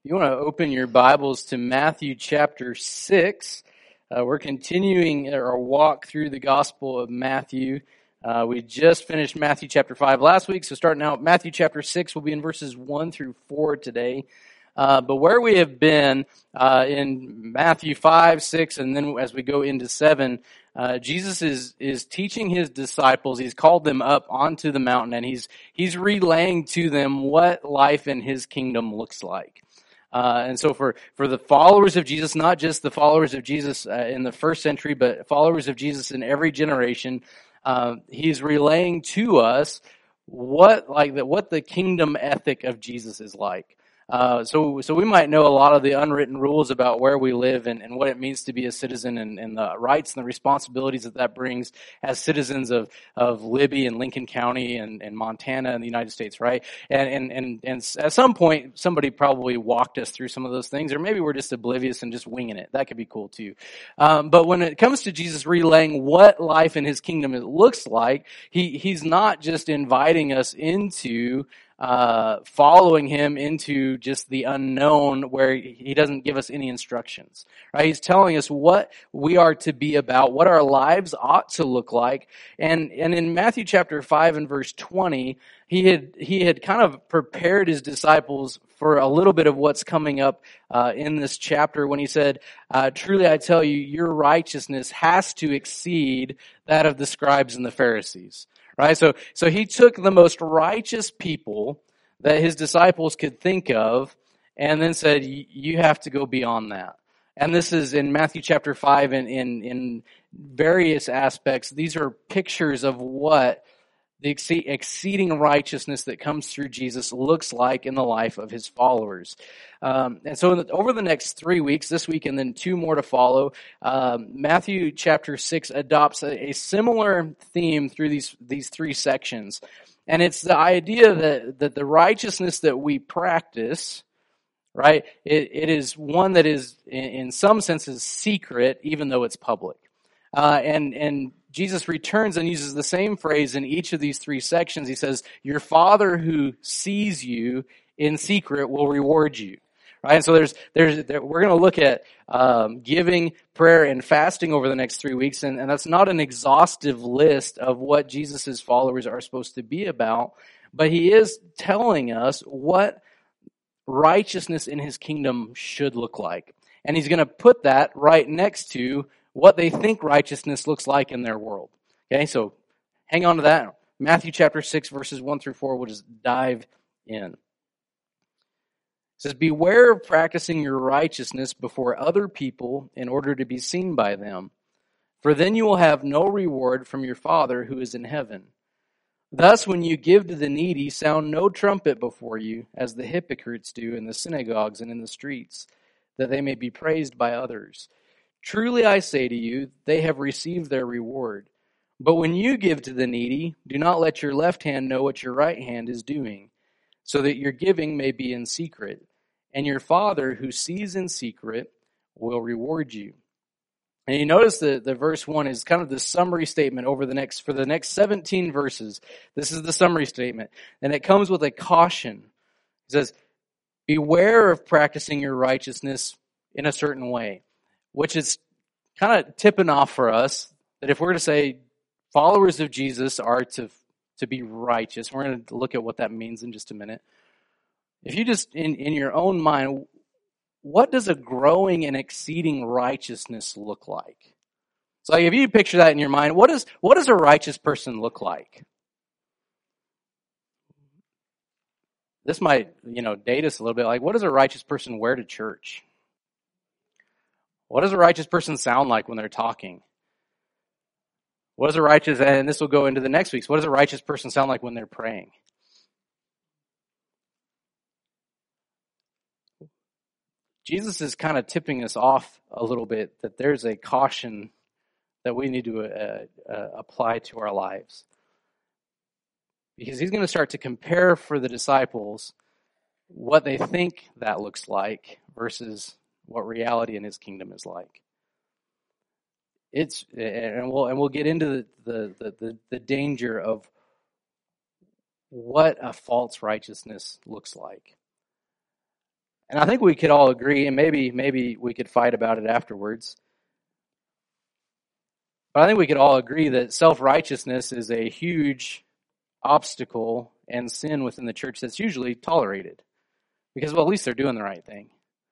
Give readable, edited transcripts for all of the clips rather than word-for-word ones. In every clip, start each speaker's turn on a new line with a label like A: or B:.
A: You want to open your Bibles to Matthew chapter 6. We're continuing our walk through the Gospel of Matthew. We just finished Matthew chapter 5 last week, so starting out Matthew chapter 6, we'll be in verses 1 through 4 today. But where we have been in Matthew 5, 6, and then as we go into 7, Jesus is teaching his disciples. He's called them up onto the mountain, and he's relaying to them what life in his kingdom looks like. And so for the followers of Jesus, not just the followers of Jesus in the first century, but followers of Jesus in every generation, he's relaying to us what the kingdom ethic of Jesus is like. So we might know a lot of the unwritten rules about where we live and what it means to be a citizen and the rights and the responsibilities that brings as citizens of Libby and Lincoln County and Montana and the United States, right? And at some point, somebody probably walked us through some of those things, or maybe we're just oblivious and just winging it. That could be cool too. But when it comes to Jesus relaying what life in his kingdom looks like, he's not just inviting us into following him into just the unknown where he doesn't give us any instructions, right? He's telling us what we are to be about, what our lives ought to look like. And in Matthew chapter 5 and verse 20, he had kind of prepared his disciples for a little bit of what's coming up in this chapter when he said, truly I tell you, your righteousness has to exceed that of the scribes and the Pharisees. Right? So he took the most righteous people that his disciples could think of and then said, you have to go beyond that. And this is in Matthew chapter 5 and in various aspects. These are pictures of what the exceeding righteousness that comes through Jesus looks like in the life of his followers. And so over the next 3 weeks, this week and then 2 more to follow, Matthew chapter 6 adopts a similar theme through these 3 sections. And it's the idea that the righteousness that we practice, right, it is one that is in some senses secret, even though it's public. And Jesus returns and uses the same phrase in each of these 3 sections. He says, your Father who sees you in secret will reward you. Right? And so we're going to look at giving, prayer, and fasting over the next 3 weeks. And that's not an exhaustive list of what Jesus' followers are supposed to be about. But he is telling us what righteousness in his kingdom should look like. And he's going to put that right next to what they think righteousness looks like in their world. Okay, so hang on to that. Matthew chapter 6, verses 1 through 4, we'll just dive in. It says, beware of practicing your righteousness before other people in order to be seen by them, for then you will have no reward from your Father who is in heaven. Thus, when you give to the needy, sound no trumpet before you, as the hypocrites do in the synagogues and in the streets, that they may be praised by others. Truly I say to you, they have received their reward. But when you give to the needy, do not let your left hand know what your right hand is doing, so that your giving may be in secret. And your Father who sees in secret will reward you. And you notice that the verse 1 is kind of the summary statement for the next 17 verses. This is the summary statement. And it comes with a caution. It says, beware of practicing your righteousness in a certain way. Which is kind of tipping off for us that if we're to say followers of Jesus are to be righteous, we're going to look at what that means in just a minute. If you just, in your own mind, what does a growing and exceeding righteousness look like? So if you picture that in your mind, what does a righteous person look like? This might, date us a little bit. Like, what does a righteous person wear to church? What does a righteous person sound like when they're talking? What does a righteous, and this will go into the next week's, what does a righteous person sound like when they're praying? Jesus is kind of tipping us off a little bit that there's a caution that we need to apply to our lives. Because he's going to start to compare for the disciples what they think that looks like versus what reality in his kingdom is like. We'll get into the danger of what a false righteousness looks like. And I think we could all agree, and maybe we could fight about it afterwards, but I think we could all agree that self-righteousness is a huge obstacle and sin within the church that's usually tolerated. Because, well, at least they're doing the right thing.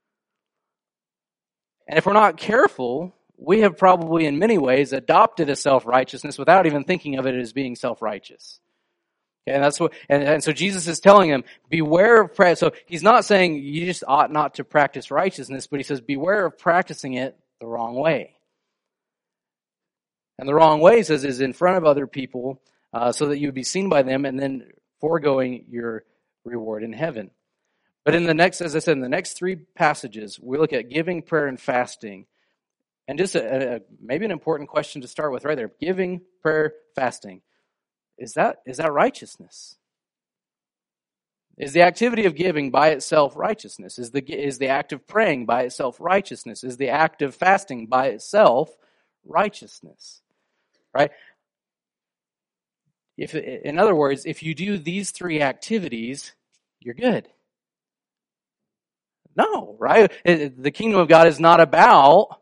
A: And if we're not careful, we have probably in many ways adopted a self-righteousness without even thinking of it as being self-righteous. Okay, and that's what, and so Jesus is telling them, beware of practice. So he's not saying you just ought not to practice righteousness, but he says, beware of practicing it the wrong way. And the wrong way, he says, is in front of other people, so that you would be seen by them and then foregoing your reward in heaven. But in the next, as I said, in the next three passages, we look at giving, prayer, and fasting. And just maybe an important question to start with right there. Giving, prayer, fasting. Is that righteousness? Is the activity of giving by itself righteousness? Is the act of praying by itself righteousness? Is the act of fasting by itself righteousness? Right? In other words, if you do these three activities, you're good. No, right? The kingdom of God is not about,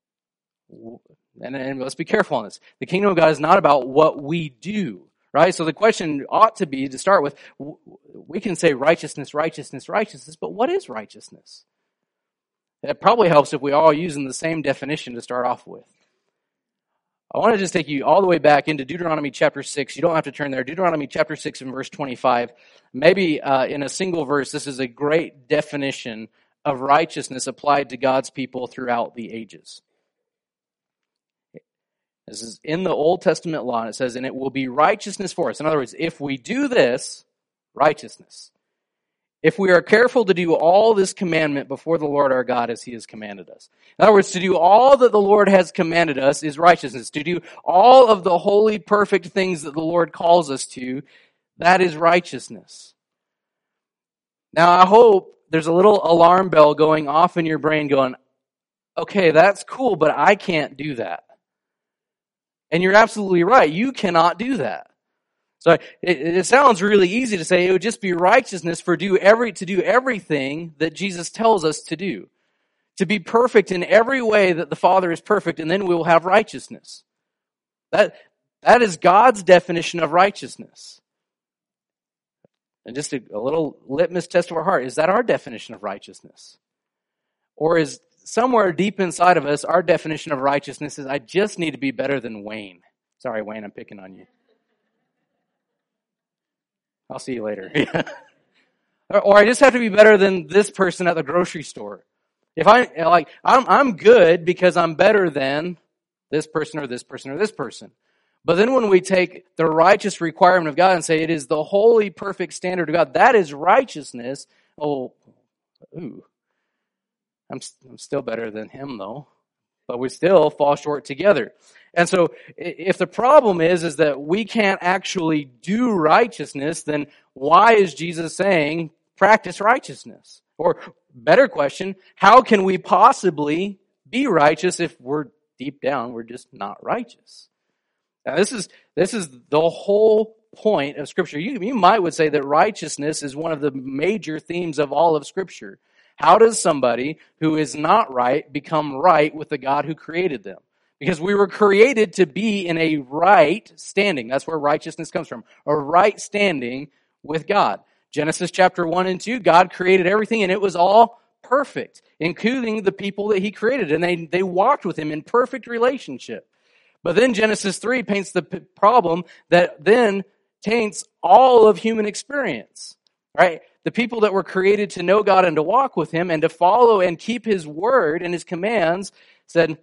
A: and let's be careful on this, the kingdom of God is not about what we do, right? So the question ought to be, to start with, we can say righteousness, righteousness, righteousness, but what is righteousness? It probably helps if we all use the same definition to start off with. I want to just take you all the way back into Deuteronomy chapter 6. You don't have to turn there. Deuteronomy chapter 6 and verse 25. Maybe in a single verse, this is a great definition of righteousness applied to God's people throughout the ages. This is in the Old Testament law, and it says, and it will be righteousness for us. In other words, if we do this, righteousness. If we are careful to do all this commandment before the Lord our God as he has commanded us. In other words, to do all that the Lord has commanded us is righteousness. To do all of the holy, perfect things that the Lord calls us to, that is righteousness. Now, I hope there's a little alarm bell going off in your brain going, okay, that's cool, but I can't do that. And you're absolutely right. You cannot do that. So it sounds really easy to say it would just be righteousness to do everything that Jesus tells us to do. To be perfect in every way that the Father is perfect, and then we will have righteousness. That is God's definition of righteousness. And just a little litmus test of our heart. Is that our definition of righteousness? Or is somewhere deep inside of us, our definition of righteousness is, I just need to be better than Wayne. Sorry, Wayne, I'm picking on you. I'll see you later. Or I just have to be better than this person at the grocery store. If I'm good because I'm better than this person or this person or this person. But then when we take the righteous requirement of God and say it is the holy, perfect standard of God, that is righteousness. I'm still better than him though. But we still fall short together. And so if the problem is that we can't actually do righteousness, then why is Jesus saying practice righteousness? Or better question, how can we possibly be righteous if we're deep down, we're just not righteous? Now this is the whole point of Scripture. You might would say that righteousness is one of the major themes of all of Scripture. How does somebody who is not right become right with the God who created them? Because we were created to be in a right standing. That's where righteousness comes from. A right standing with God. Genesis chapter 1 and 2, God created everything and it was all perfect, including the people that he created. And they walked with him in perfect relationship. But then Genesis 3 paints the problem that then taints all of human experience. Right? The people that were created to know God and to walk with him and to follow and keep his word and his commands said,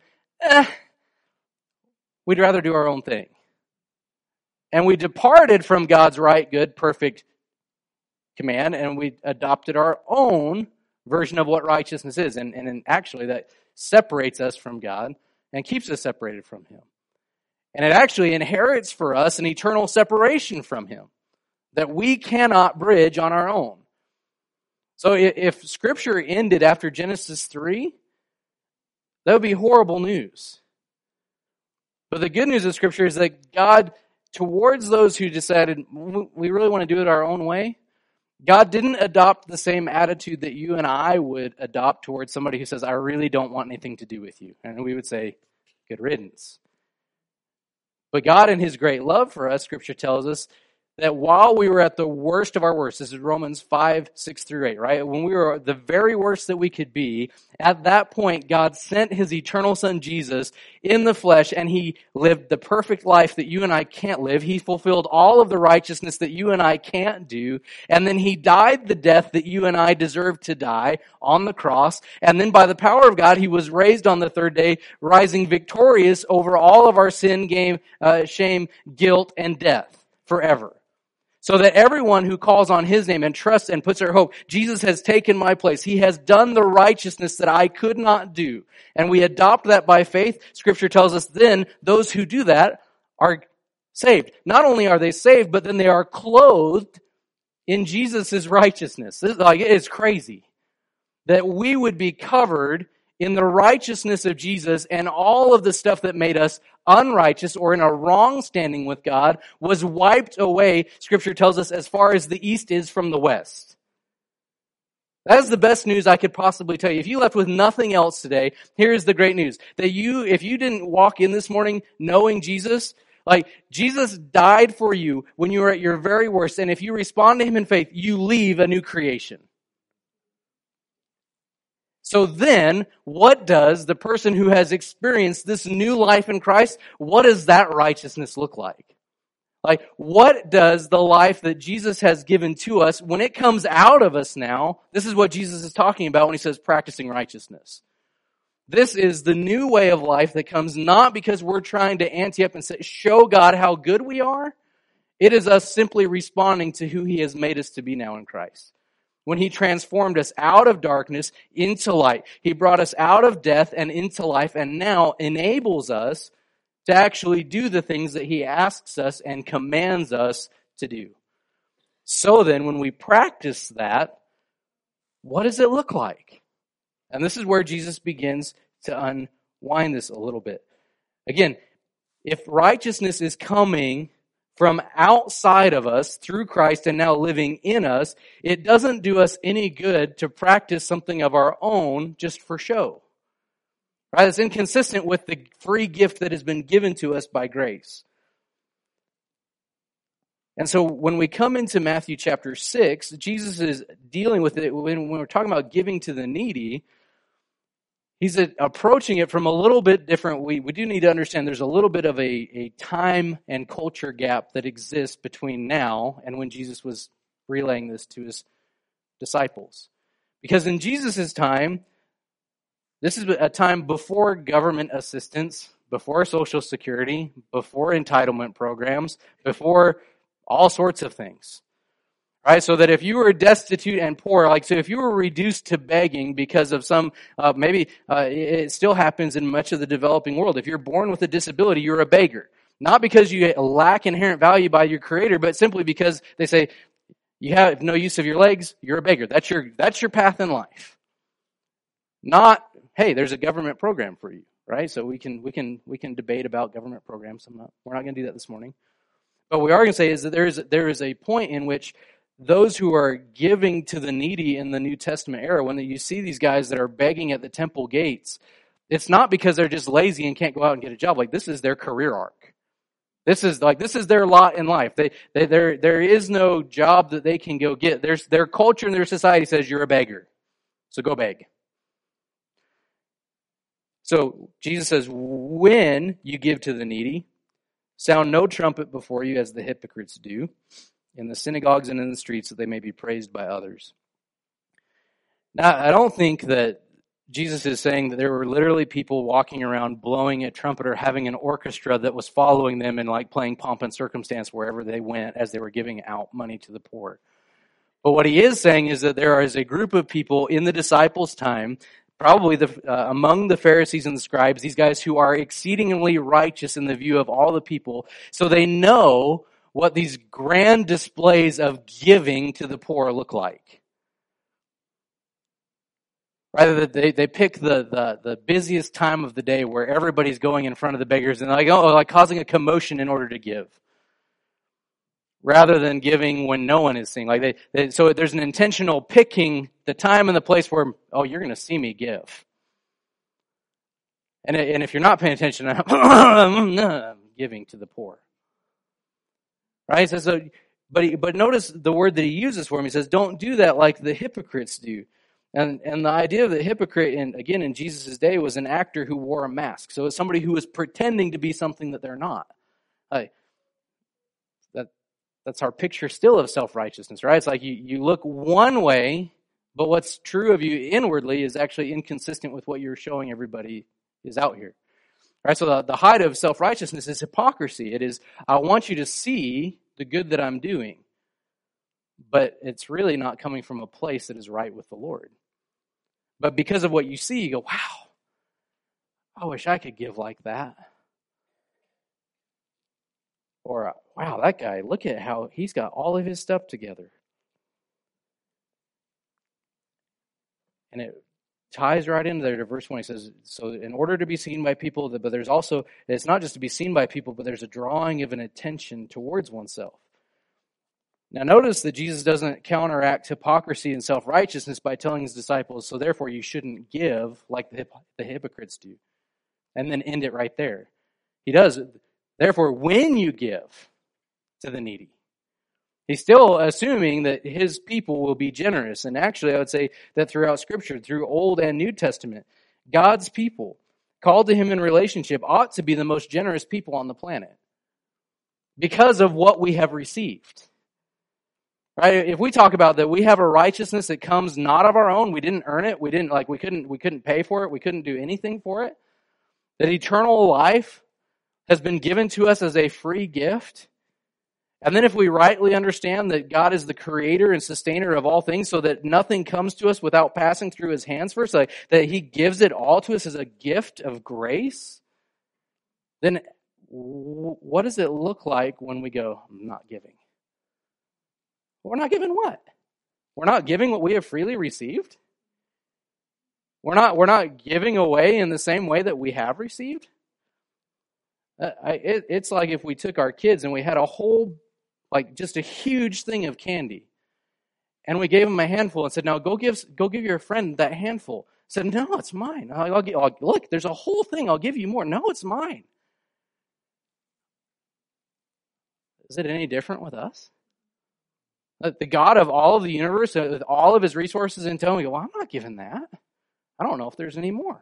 A: we'd rather do our own thing. And we departed from God's right, good, perfect command, and we adopted our own version of what righteousness is. And actually that separates us from God and keeps us separated from him. And it actually inherits for us an eternal separation from him that we cannot bridge on our own. So if Scripture ended after Genesis 3, that would be horrible news. But the good news of Scripture is that God, towards those who decided, we really want to do it our own way, God didn't adopt the same attitude that you and I would adopt towards somebody who says, I really don't want anything to do with you. And we would say, good riddance. But God, in his great love for us, Scripture tells us that while we were at the worst of our worst, this is Romans 5, 6 through 8, right? When we were the very worst that we could be, at that point, God sent his eternal Son, Jesus, in the flesh, and he lived the perfect life that you and I can't live. He fulfilled all of the righteousness that you and I can't do, and then he died the death that you and I deserve to die on the cross, and then by the power of God, he was raised on the third day, rising victorious over all of our sin, shame, guilt, and death forever. So that everyone who calls on his name and trusts and puts their hope, Jesus has taken my place. He has done the righteousness that I could not do. And we adopt that by faith. Scripture tells us then those who do that are saved. Not only are they saved, but then they are clothed in Jesus' righteousness. It's crazy that we would be covered in the righteousness of Jesus, and all of the stuff that made us unrighteous or in a wrong standing with God was wiped away, Scripture tells us, as far as the east is from the west. That is the best news I could possibly tell you. If you left with nothing else today, here's the great news. That if you didn't walk in this morning knowing Jesus, like Jesus died for you when you were at your very worst, and if you respond to him in faith, you leave a new creation. So then, what does the person who has experienced this new life in Christ, what does that righteousness look like? Like, what does the life that Jesus has given to us, when it comes out of us now, this is what Jesus is talking about when he says practicing righteousness. This is the new way of life that comes not because we're trying to ante up and show God how good we are. It is us simply responding to who he has made us to be now in Christ. When he transformed us out of darkness into light. He brought us out of death and into life, and now enables us to actually do the things that he asks us and commands us to do. So then, when we practice that, what does it look like? And this is where Jesus begins to unwind this a little bit. Again, if righteousness is coming from outside of us through Christ and now living in us, it doesn't do us any good to practice something of our own just for show. Right? It's inconsistent with the free gift that has been given to us by grace. And so when we come into Matthew chapter 6, Jesus is dealing with it when we're talking about giving to the needy. He's approaching it from a little bit different. We do need to understand there's a little bit of a time and culture gap that exists between now and when Jesus was relaying this to his disciples. Because in Jesus' time, this is a time before government assistance, before Social Security, before entitlement programs, before all sorts of things. Right, so that if you were destitute and poor, so if you were reduced to begging because of some, it still happens in much of the developing world. If you're born with a disability, you're a beggar. Not because you lack inherent value by your Creator, but simply because they say, you have no use of your legs, you're a beggar. That's your path in life. Not, hey, there's a government program for you, right? So we can debate about government programs. We're not going to do that this morning. But what we are going to say is that there is a point in which those who are giving to the needy in the New Testament era, when you see these guys that are begging at the temple gates, it's not because they're just lazy and can't go out and get a job. Like, this is their career arc. This is their lot in life. There is no job that they can go get. Their culture and their society says you're a beggar, so go beg. So Jesus says, when you give to the needy, sound no trumpet before you as the hypocrites do, in the synagogues and in the streets, that they may be praised by others. Now, I don't think that Jesus is saying that there were literally people walking around blowing a trumpet or having an orchestra that was following them and playing pomp and circumstance wherever they went as they were giving out money to the poor. But what he is saying is that there is a group of people in the disciples' time, probably among the Pharisees and the scribes, these guys who are exceedingly righteous in the view of all the people, so they know what these grand displays of giving to the poor look like. Rather, they pick the busiest time of the day where everybody's going in front of the beggars and causing a commotion in order to give. rather than giving when no one is seeing. Like so there's an intentional picking the time and the place where, oh, you're going to see me give. And if you're not paying attention, I'm giving to the poor. Right? But notice the word that he uses for him. He says, don't do that like the hypocrites do. And the idea of the hypocrite, in Jesus' day, was an actor who wore a mask. So it's somebody who was pretending to be something that they're not. Like, that's our picture still of self-righteousness, right? It's like you look one way, but what's true of you inwardly is actually inconsistent with what you're showing everybody is out here. Right? So the height of self-righteousness is hypocrisy. It is, I want you to see the good that I'm doing, but it's really not coming from a place that is right with the Lord. But because of what you see, you go, wow, I wish I could give like that. Or, wow, that guy, look at how he's got all of his stuff together. And it ties right into there to verse 1. He says, so in order to be seen by people, but there's also, it's not just to be seen by people, but there's a drawing of an attention towards oneself. Now notice that Jesus doesn't counteract hypocrisy and self-righteousness by telling his disciples, so therefore you shouldn't give like the hypocrites do. And then end it right there. He does, therefore when you give to the needy. He's still assuming that his people will be generous. And actually, I would say that throughout Scripture, through Old and New Testament, God's people, called to him in relationship, ought to be the most generous people on the planet because of what we have received. Right? If we talk about that we have a righteousness that comes not of our own, we didn't earn it, we couldn't pay for it, we couldn't do anything for it, that eternal life has been given to us as a free gift. And then if we rightly understand that God is the creator and sustainer of all things, so that nothing comes to us without passing through his hands first, like that he gives it all to us as a gift of grace, then what does it look like when we go, I'm not giving? We're not giving what? We're not giving what we have freely received? We're not giving away in the same way that we have received? It's like if we took our kids and we had a whole, like just a huge thing of candy, and we gave them a handful and said, "Now go give your friend that handful." Said, "No, it's mine. Look, there's a whole thing. I'll give you more." "No, it's mine." Is it any different with us? The God of all of the universe, with all of his resources in tow, we go, "Well, I'm not giving that. I don't know if there's any more."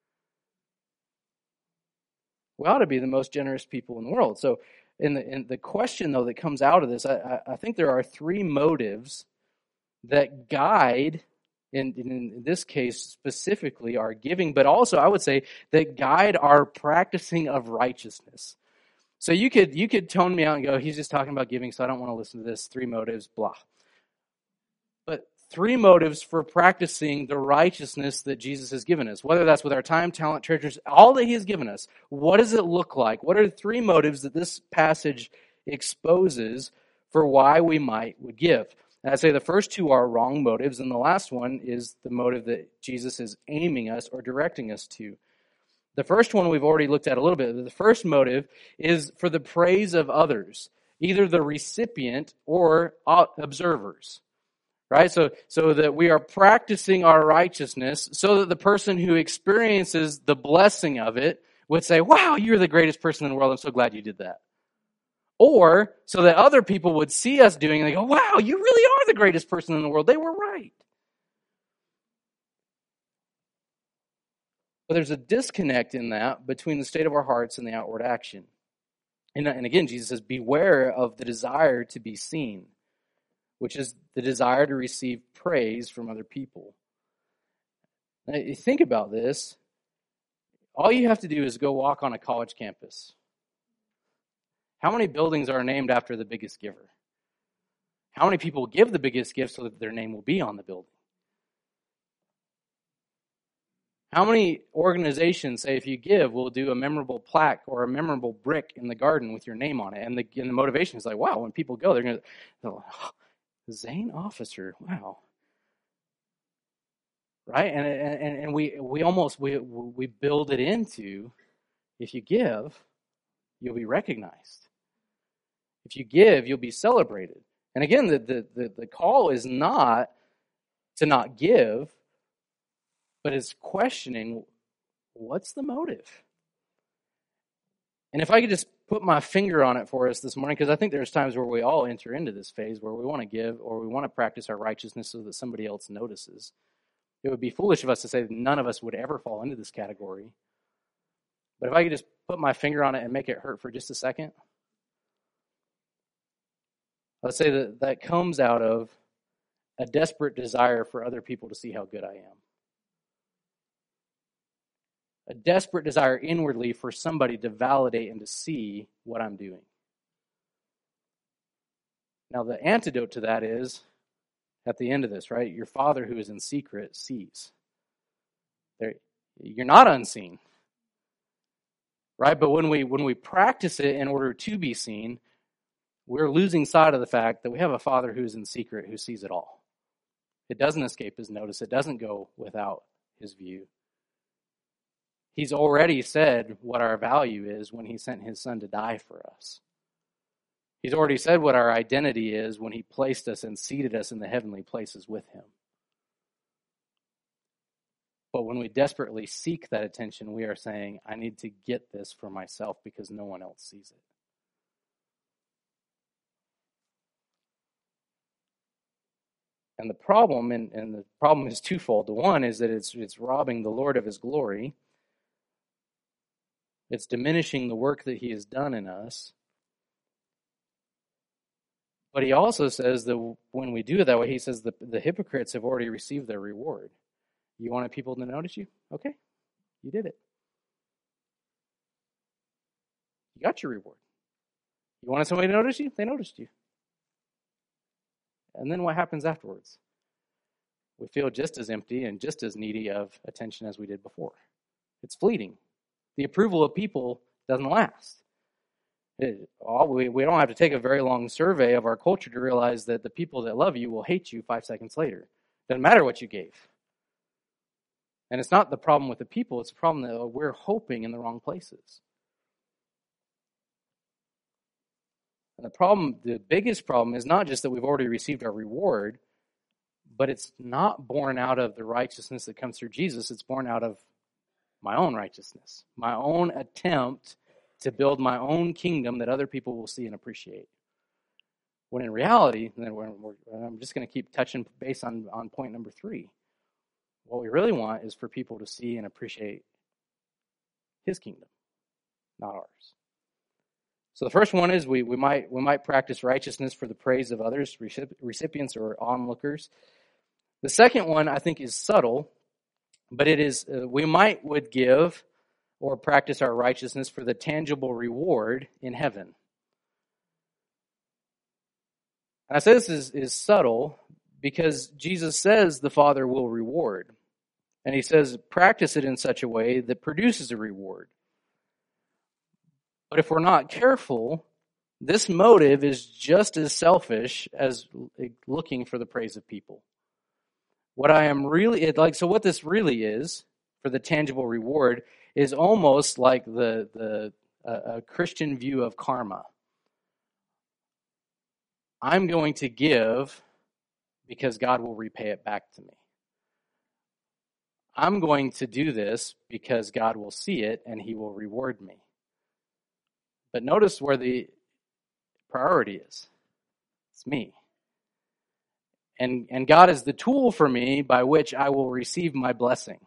A: We ought to be the most generous people in the world. So in the question, though, that comes out of this, I think there are three motives that guide, in this case specifically, our giving, but also I would say that guide our practicing of righteousness. So you could tone me out and go, he's just talking about giving, so I don't want to listen to this. Three motives, blah. But three motives for practicing the righteousness that Jesus has given us, whether that's with our time, talent, treasures, all that he has given us. What does it look like? What are the three motives that this passage exposes for why we would give? And I say the first two are wrong motives, and the last one is the motive that Jesus is aiming us or directing us to. The first one we've already looked at a little bit. The first motive is for the praise of others, either the recipient or observers. Right? So that we are practicing our righteousness so that the person who experiences the blessing of it would say, "Wow, you're the greatest person in the world. I'm so glad you did that." Or so that other people would see us doing it and they go, "Wow, you really are the greatest person in the world. They were right." But there's a disconnect in that between the state of our hearts and the outward action. And again, Jesus says, beware of the desire to be seen, which is the desire to receive praise from other people. Now, you think about this, all you have to do is go walk on a college campus. How many buildings are named after the biggest giver? How many people give the biggest gift so that their name will be on the building? How many organizations say if you give, we'll do a memorable plaque or a memorable brick in the garden with your name on it? And the motivation is like, wow, when people go, they're going to, oh, Zane Officer, wow. Right? And we almost build it into, if you give, you'll be recognized. If you give, you'll be celebrated. And again, the call is not to not give, but it's questioning, what's the motive? And if I could just put my finger on it for us this morning, because I think there's times where we all enter into this phase where we want to give or we want to practice our righteousness so that somebody else notices. It would be foolish of us to say that none of us would ever fall into this category. But if I could just put my finger on it and make it hurt for just a second, let's say that comes out of a desperate desire for other people to see how good I am. A desperate desire inwardly for somebody to validate and to see what I'm doing. Now, the antidote to that is, at the end of this, right? Your Father who is in secret sees. You're not unseen. Right? But when we practice it in order to be seen, we're losing sight of the fact that we have a Father who's in secret, who sees it all. It doesn't escape his notice. It doesn't go without his view. He's already said what our value is when he sent his Son to die for us. He's already said what our identity is when he placed us and seated us in the heavenly places with him. But when we desperately seek that attention, we are saying, I need to get this for myself because no one else sees it. And the problem, and the problem is twofold. The one is that it's robbing the Lord of his glory. It's diminishing the work that he has done in us. But he also says that when we do it that way, he says the hypocrites have already received their reward. You wanted people to notice you? Okay, you did it. You got your reward. You wanted somebody to notice you? They noticed you. And then what happens afterwards? We feel just as empty and just as needy of attention as we did before. It's fleeting. The approval of people doesn't last. We don't have to take a very long survey of our culture to realize that the people that love you will hate you 5 seconds later. Doesn't matter what you gave. And it's not the problem with the people, it's the problem that we're hoping in the wrong places. And the biggest problem is not just that we've already received our reward, but it's not born out of the righteousness that comes through Jesus. It's born out of my own righteousness, my own attempt to build my own kingdom that other people will see and appreciate. When in reality, and I'm just going to keep touching base on point number 3. What we really want is for people to see and appreciate his kingdom, not ours. So the first one is we might practice righteousness for the praise of others, recipients or onlookers. The second one I think is subtle, but it is we would give or practice our righteousness for the tangible reward in heaven. And I say this is subtle because Jesus says the Father will reward. And he says practice it in such a way that produces a reward. But if we're not careful, this motive is just as selfish as looking for the praise of people. What this really is, for the tangible reward, is almost like the Christian view of karma. I'm going to give because God will repay it back to me. I'm going to do this because God will see it and he will reward me. But notice where the priority is. It's me. And God is the tool for me by which I will receive my blessing.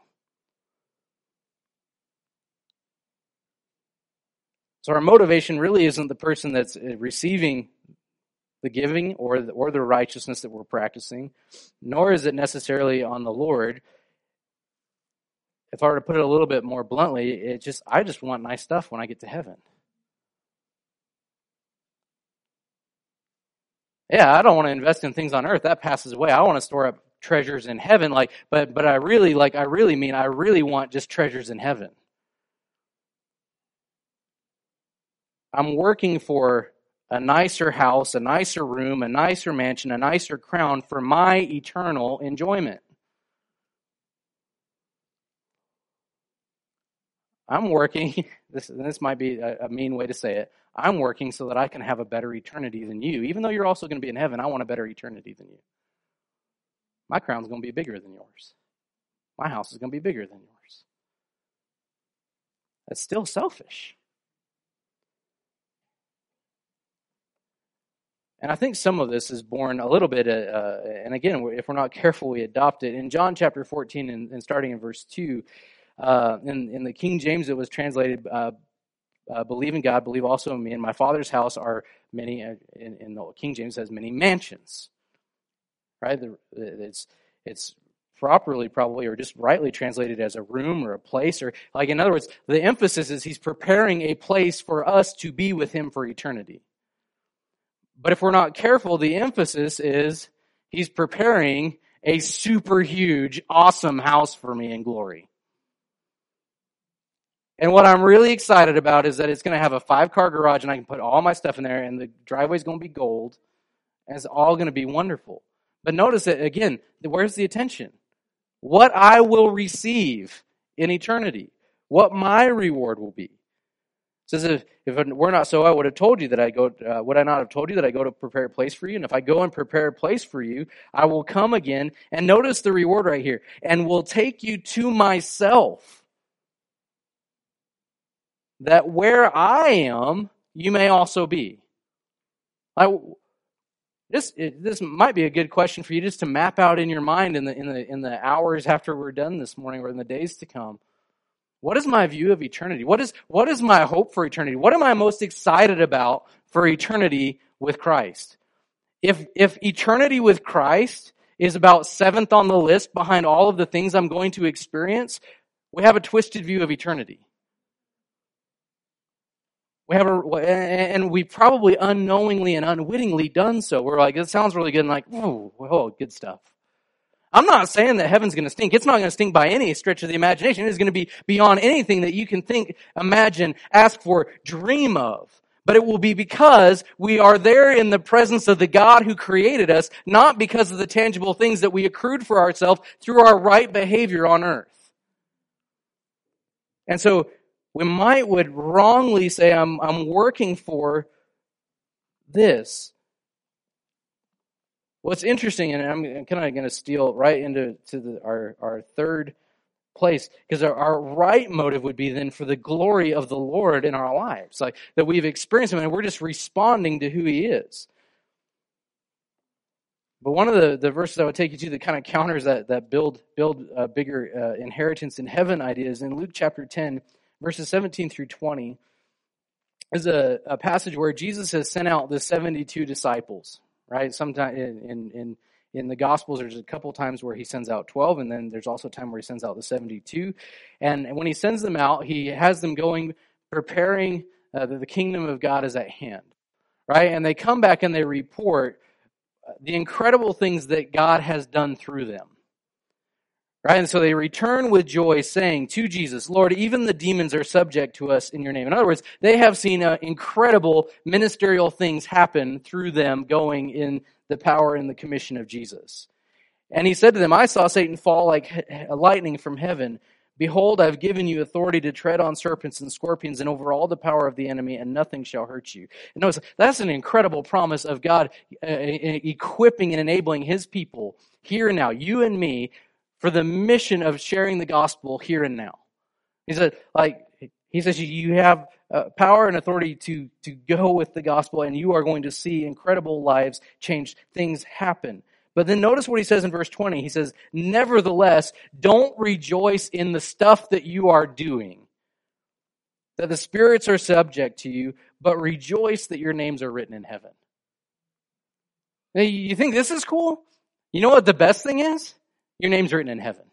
A: So our motivation really isn't the person that's receiving the giving or the righteousness that we're practicing, nor is it necessarily on the Lord. If I were to put it a little bit more bluntly, I just want nice stuff when I get to heaven. Yeah, I don't want to invest in things on earth. That passes away. I want to store up treasures in heaven. But I really want just treasures in heaven. I'm working for a nicer house, a nicer room, a nicer mansion, a nicer crown for my eternal enjoyment. I'm working, this might be a mean way to say it, I'm working so that I can have a better eternity than you. Even though you're also going to be in heaven, I want a better eternity than you. My crown's going to be bigger than yours. My house is going to be bigger than yours. That's still selfish. And I think some of this is born a little bit, and again, if we're not careful, we adopt it. In John chapter 14 and starting in verse 2, in the King James, it was translated, believe in God, believe also in me. In my Father's house are many, in the King James says many mansions. Right? It's properly probably, or just rightly translated as a room or a place, or like, in other words, the emphasis is he's preparing a place for us to be with him for eternity. But if we're not careful, the emphasis is he's preparing a super huge, awesome house for me in glory. And what I'm really excited about is that it's going to have a 5-car garage and I can put all my stuff in there and the driveway's going to be gold and it's all going to be wonderful. But notice that, again, where's the attention? What I will receive in eternity. What my reward will be. It says, if it were not so, I would have told you that I go. Would I not have told you that I go to prepare a place for you? And if I go and prepare a place for you, I will come again. And notice the reward right here. And will take you to myself, that where I am, you may also be. This might be a good question for you just to map out in your mind in the hours after we're done this morning or in the days to come. What is my view of eternity? What is my hope for eternity? What am I most excited about for eternity with Christ? If eternity with Christ is about 7th on the list behind all of the things I'm going to experience, we have a twisted view of eternity. And we probably unknowingly and unwittingly done so. We're like, it sounds really good, and like, oh, good stuff. I'm not saying that heaven's going to stink. It's not going to stink by any stretch of the imagination. It's going to be beyond anything that you can think, imagine, ask for, dream of. But it will be because we are there in the presence of the God who created us, not because of the tangible things that we accrued for ourselves through our right behavior on earth. And so we would wrongly say, I'm working for this. What's interesting, and I'm kind of going to steal right into our third place, because our right motive would be then for the glory of the Lord in our lives, like that we've experienced Him and we're just responding to who He is. But one of the verses I would take you to that kind of counters that build a bigger inheritance in heaven idea is in Luke chapter 10, verses 17 through 20, is a passage where Jesus has sent out the 72 disciples. Right? Sometimes in the Gospels, there's a couple times where he sends out 12, and then there's also a time where he sends out the 72. And when he sends them out, he has them going, preparing the kingdom of God is at hand. Right? And they come back and they report the incredible things that God has done through them. Right? And so they return with joy, saying to Jesus, Lord, even the demons are subject to us in your name. In other words, they have seen incredible ministerial things happen through them going in the power and the commission of Jesus. And he said to them, I saw Satan fall like lightning from heaven. Behold, I've given you authority to tread on serpents and scorpions and over all the power of the enemy, and nothing shall hurt you. And notice, that's an incredible promise of God equipping and enabling His people here and now, you and me, for the mission of sharing the gospel here and now. He says, you have power and authority to go with the gospel, and you are going to see incredible lives change, things happen. But then notice what he says in verse 20. He says, nevertheless, don't rejoice in the stuff that you are doing, that the spirits are subject to you, but rejoice that your names are written in heaven. Now, you think this is cool? You know what the best thing is? Your name's written in heaven.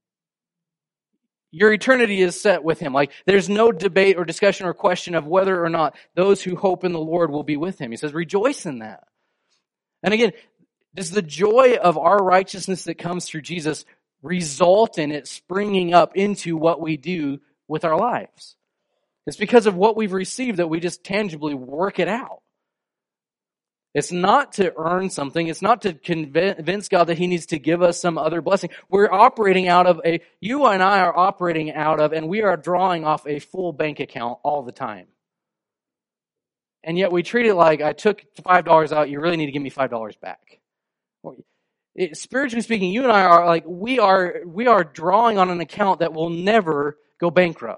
A: Your eternity is set with Him. Like, there's no debate or discussion or question of whether or not those who hope in the Lord will be with Him. He says, rejoice in that. And again, does the joy of our righteousness that comes through Jesus result in it springing up into what we do with our lives? It's because of what we've received that we just tangibly work it out. It's not to earn something. It's not to convince God that he needs to give us some other blessing. We're operating out of you and I are operating out of, and we are drawing off a full bank account all the time. And yet we treat it like, I took $5 out, you really need to give me $5 back. Spiritually speaking, you and I are like, we are drawing on an account that will never go bankrupt.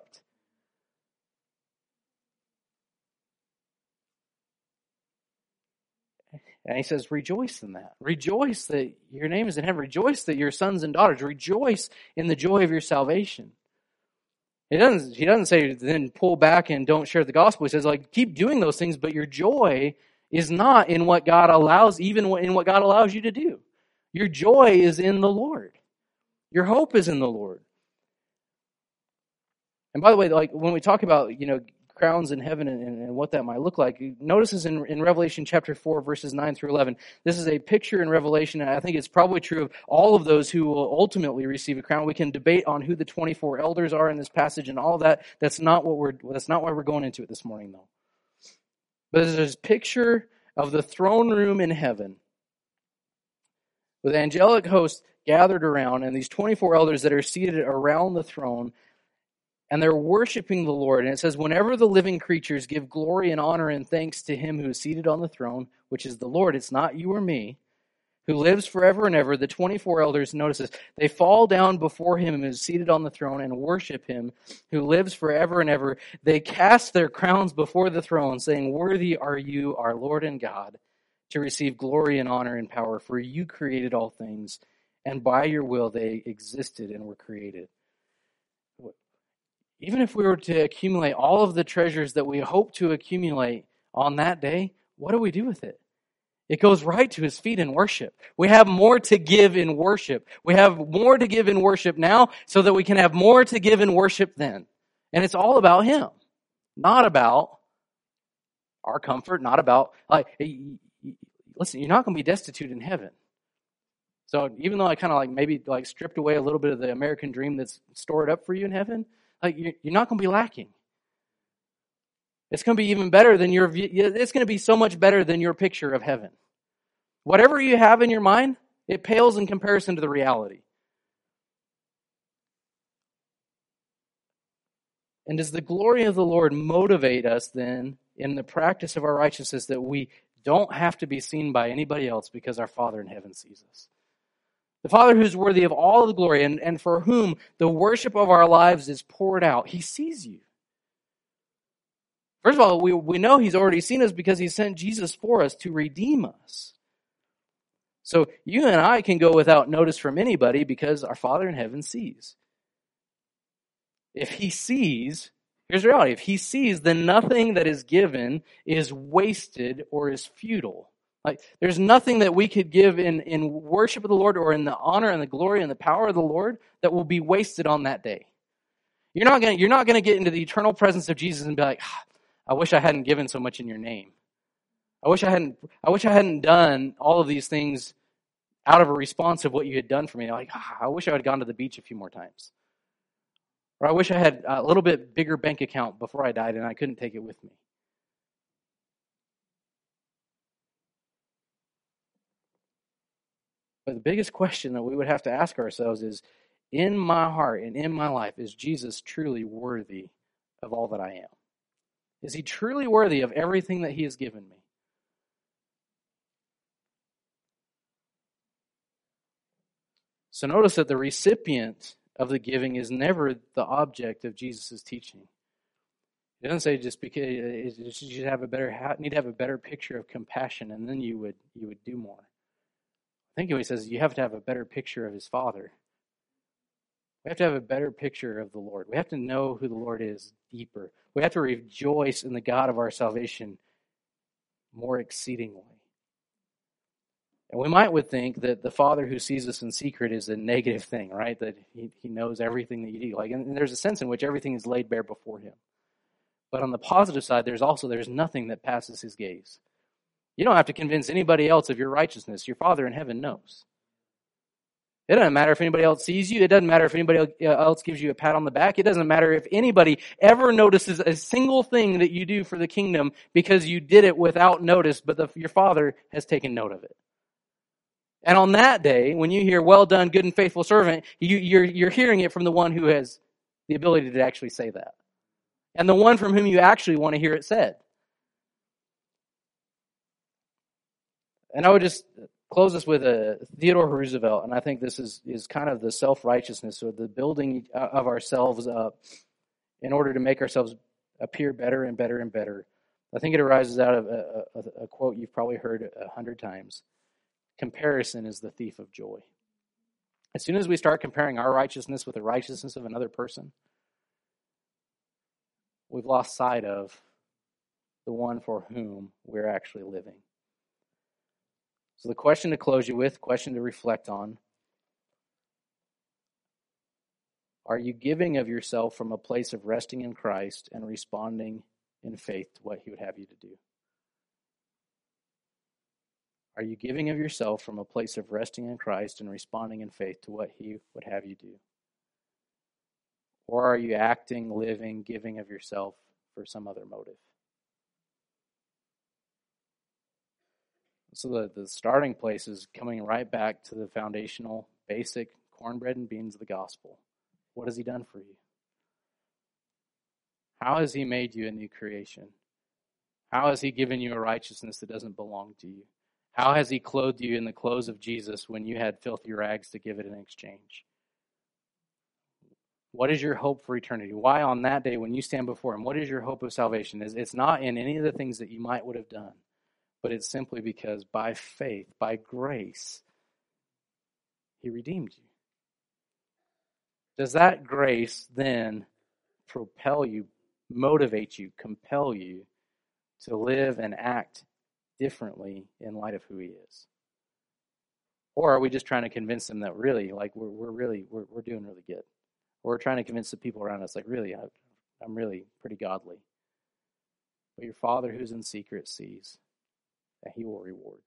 A: And he says, rejoice in that. Rejoice that your name is in heaven. Rejoice that your sons and daughters. Rejoice in the joy of your salvation. He doesn't say then pull back and don't share the gospel. He says, like, keep doing those things, but your joy is not in what God allows, even in what God allows you to do. Your joy is in the Lord. Your hope is in the Lord. And by the way, like when we talk about, crowns in heaven and what that might look like, notice this in Revelation chapter 4, verses 9 through 11. This is a picture in Revelation, and I think it's probably true of all of those who will ultimately receive a crown. We can debate on who the 24 elders are in this passage and all that. That's not why we're going into it this morning, though. But there's this picture of the throne room in heaven with angelic hosts gathered around, and these 24 elders that are seated around the throne, and they're worshiping the Lord. And it says, whenever the living creatures give glory and honor and thanks to him who is seated on the throne, which is the Lord, it's not you or me, who lives forever and ever, the 24 elders, notice this, they fall down before him who is seated on the throne and worship him who lives forever and ever. They cast their crowns before the throne, saying, worthy are you, our Lord and God, to receive glory and honor and power, for you created all things, and by your will they existed and were created. Even if we were to accumulate all of the treasures that we hope to accumulate on that day, what do we do with it? It goes right to his feet in worship. We have more to give in worship. We have more to give in worship now so that we can have more to give in worship then. And it's all about him, not about our comfort, not about, listen, you're not going to be destitute in heaven. So even though I kind of maybe stripped away a little bit of the American dream that's stored up for you in heaven, you're not going to be lacking. It's going to be even better than it's going to be so much better than your picture of heaven. Whatever you have in your mind, it pales in comparison to the reality. And does the glory of the Lord motivate us then in the practice of our righteousness that we don't have to be seen by anybody else because our Father in heaven sees us? The Father who's worthy of all of the glory and for whom the worship of our lives is poured out. He sees you. First of all, we know he's already seen us because he sent Jesus for us to redeem us. So you and I can go without notice from anybody because our Father in heaven sees. If he sees, here's the reality. If he sees, then nothing that is given is wasted or is futile. There's nothing that we could give in worship of the Lord or in the honor and the glory and the power of the Lord that will be wasted on that day. You're not going to get into the eternal presence of Jesus and be like, I wish I hadn't given so much in your name. I wish I hadn't done all of these things out of a response of what you had done for me. I wish I had gone to the beach a few more times. Or I wish I had a little bit bigger bank account before I died and I couldn't take it with me. But the biggest question that we would have to ask ourselves is, in my heart and in my life, is Jesus truly worthy of all that I am? Is he truly worthy of everything that he has given me? So notice that the recipient of the giving is never the object of Jesus' teaching. It doesn't say just because you should need to have a better picture of compassion, and then you would do more. I think he says you have to have a better picture of his Father. We have to have a better picture of the Lord. We have to know who the Lord is deeper. We have to rejoice in the God of our salvation more exceedingly. And we would think that the Father who sees us in secret is a negative thing, right? That he knows everything that you do. And there's a sense in which everything is laid bare before him. But on the positive side, there's nothing that passes his gaze. You don't have to convince anybody else of your righteousness. Your Father in heaven knows. It doesn't matter if anybody else sees you. It doesn't matter if anybody else gives you a pat on the back. It doesn't matter if anybody ever notices a single thing that you do for the kingdom because you did it without notice, but your Father has taken note of it. And on that day, when you hear, well done, good and faithful servant, you're hearing it from the one who has the ability to actually say that. And the one from whom you actually want to hear it said. And I would just close this with Theodore Roosevelt, and I think this is kind of the self-righteousness or the building of ourselves up in order to make ourselves appear better and better and better. I think it arises out of a quote you've probably heard 100 times. Comparison is the thief of joy. As soon as we start comparing our righteousness with the righteousness of another person, we've lost sight of the one for whom we're actually living. So the question to close you with, question to reflect on, are you giving of yourself from a place of resting in Christ and responding in faith to what He would have you to do? Are you giving of yourself from a place of resting in Christ and responding in faith to what He would have you do? Or are you acting, living, giving of yourself for some other motive? So the starting place is coming right back to the foundational, basic cornbread and beans of the gospel. What has He done for you? How has He made you a new creation? How has He given you a righteousness that doesn't belong to you? How has He clothed you in the clothes of Jesus when you had filthy rags to give it in exchange? What is your hope for eternity? Why on that day when you stand before Him, what is your hope of salvation? It's not in any of the things that you might would have done, but it's simply because by faith, by grace, He redeemed you. Does that grace then propel you, motivate you, compel you to live and act differently in light of who He is? Or are we just trying to convince Him that really, like we're doing really good? Or we're trying to convince the people around us, like really, I'm really pretty godly. But your Father who's in secret sees that He will reward.